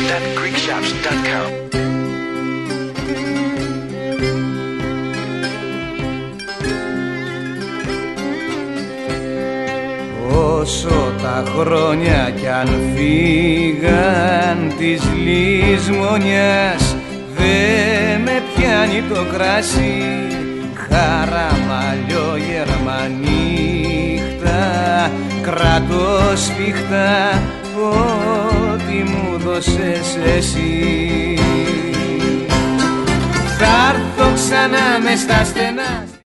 www.greekshops.com. Όσο τα χρόνια κι αν φύγαν της λησμονιάς, δε με πιάνει το κρασί, χαραμαλιό γερμανίχτα, κρατώ σφιχτά ό,τι μου δώσες εσύ. Θα έρθω ξανά μες στα στενά.